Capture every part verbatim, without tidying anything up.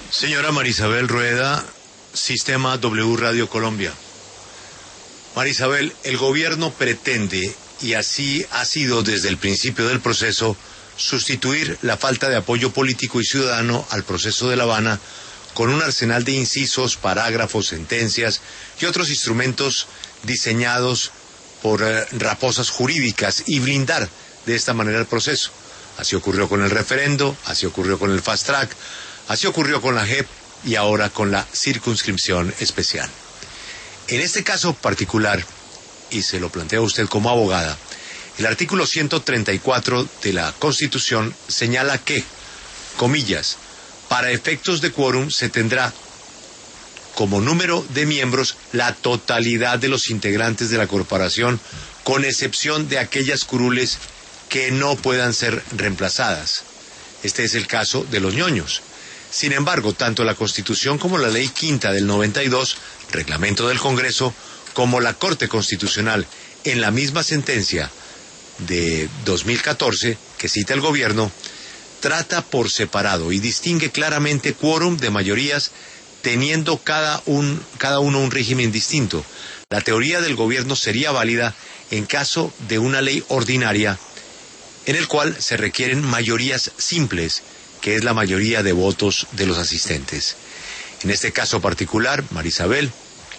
Señora Marisabel Rueda, Sistema W Radio Colombia. Marisabel, el gobierno pretende, y así ha sido desde el principio del proceso, sustituir la falta de apoyo político y ciudadano al proceso de La Habana con un arsenal de incisos, parágrafos, sentencias y otros instrumentos diseñados por eh, raposas jurídicas y blindar de esta manera el proceso. Así ocurrió con el referendo, así ocurrió con el fast track, así ocurrió con la J E P y ahora con la circunscripción especial. En este caso particular, y se lo plantea usted como abogada, el artículo ciento treinta y cuatro de la Constitución señala que, comillas, para efectos de quórum se tendrá como número de miembros la totalidad de los integrantes de la corporación, con excepción de aquellas curules que no puedan ser reemplazadas. Este es el caso de los ñoños. Sin embargo, tanto la Constitución como la Ley Quinta del noventa y dos, reglamento del Congreso, como la Corte Constitucional, en la misma sentencia de dos mil catorce que cita el gobierno, trata por separado y distingue claramente quórum de mayorías, teniendo cada, un, cada uno un régimen distinto. La teoría del gobierno sería válida en caso de una ley ordinaria en el cual se requieren mayorías simples, que es la mayoría de votos de los asistentes. En este caso particular, Marisabel,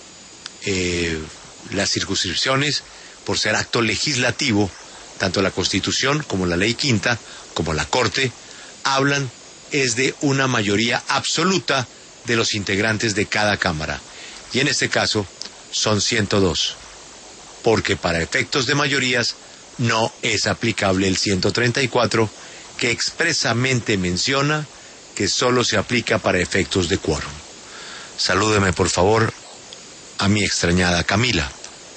eh, las circunscripciones, por ser acto legislativo, tanto la Constitución como la Ley Quinta, como la Corte, hablan es de una mayoría absoluta de los integrantes de cada Cámara. Y en este caso son ciento dos, porque para efectos de mayorías no es aplicable el ciento treinta y cuatro, que expresamente menciona que solo se aplica para efectos de quórum. Salúdeme, por favor, a mi extrañada Camila.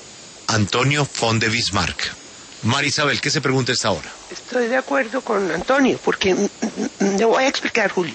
Antonio Font de Bismarck. Marisabel, ¿qué se pregunta a esta hora? Estoy de acuerdo con Antonio, porque le voy a explicar, Julio.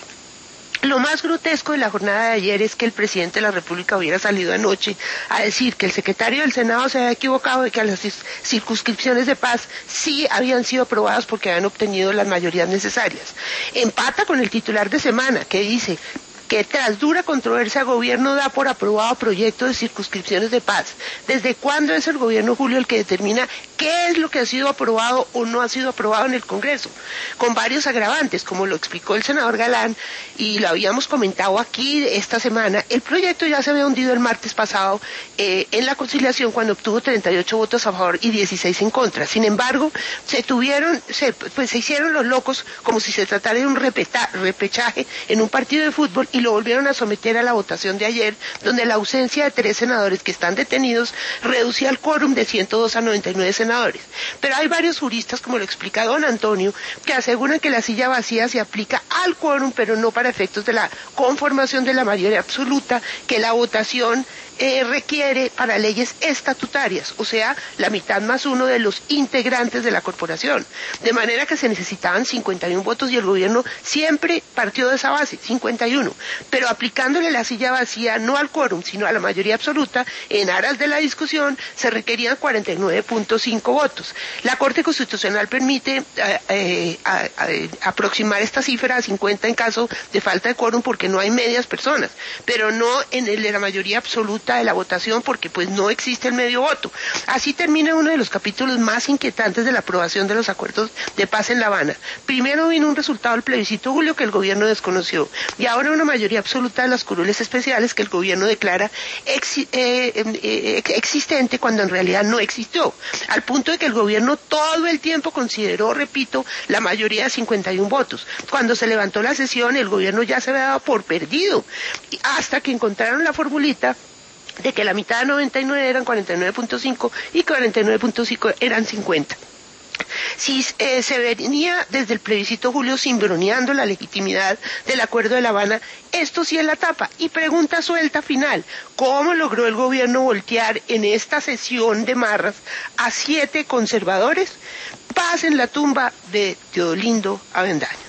Lo más grotesco de la jornada de ayer es que el presidente de la República hubiera salido anoche a decir que el secretario del Senado se había equivocado y que las circunscripciones de paz sí habían sido aprobadas porque habían obtenido las mayorías necesarias. Empata con el titular de Semana, que dice que tras dura controversia el gobierno da por aprobado proyecto de circunscripciones de paz. ¿Desde cuándo es el gobierno, Julio, el que determina qué es lo que ha sido aprobado o no ha sido aprobado en el Congreso? Con varios agravantes, como lo explicó el senador Galán, y lo habíamos comentado aquí esta semana. El proyecto ya se había hundido el martes pasado eh, en la conciliación cuando obtuvo treinta y ocho votos a favor y dieciséis en contra. Sin embargo, se tuvieron, se, pues se hicieron los locos como si se tratara de un repeta, repechaje en un partido de fútbol, y lo volvieron a someter a la votación de ayer, donde la ausencia de tres senadores que están detenidos reducía el quórum de ciento dos a noventa y nueve senadores. Pero hay varios juristas, como lo explica don Antonio, que aseguran que la silla vacía se aplica al quórum, pero no para efectos de la conformación de la mayoría absoluta, que la votación Eh, requiere para leyes estatutarias, o sea, la mitad más uno de los integrantes de la corporación. De manera que se necesitaban cincuenta y uno votos y el gobierno siempre partió de esa base, cincuenta y uno. Pero aplicándole la silla vacía no al quórum, sino a la mayoría absoluta, en aras de la discusión, se requerían cuarenta y nueve punto cinco votos. La Corte Constitucional permite eh, eh, a, a, aproximar esta cifra a cincuenta en caso de falta de quórum porque no hay medias personas, pero no en el de la mayoría absoluta de la votación porque pues no existe el medio voto. Así termina uno de los capítulos más inquietantes de la aprobación de los acuerdos de paz en La Habana. Primero vino un resultado del plebiscito, Julio, que el gobierno desconoció, y ahora una mayoría absoluta de las curules especiales que el gobierno declara ex, eh, eh, existente cuando en realidad no existió, al punto de que el gobierno todo el tiempo consideró, repito, la mayoría de cincuenta y uno votos. Cuando se levantó la sesión, el gobierno ya se había dado por perdido, hasta que encontraron la formulita de que la mitad de noventa y nueve eran cuarenta y nueve punto cinco y cuarenta y nueve punto cinco eran cincuenta. Si eh, se venía desde el plebiscito, Julio, cimbroneando la legitimidad del Acuerdo de La Habana, esto sí es la tapa. Y pregunta suelta final: ¿cómo logró el gobierno voltear en esta sesión de marras a siete conservadores? Paz en la tumba de Teodolindo Avendaño.